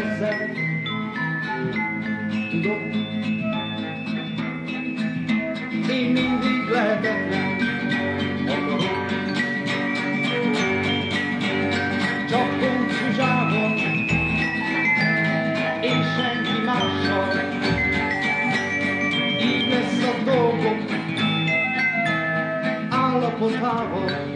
hozzá. Tudod, én mindig lehetetlen akarok. Csak Don Zsuzsával és senki mással. Így lesz a dolgok állapotával.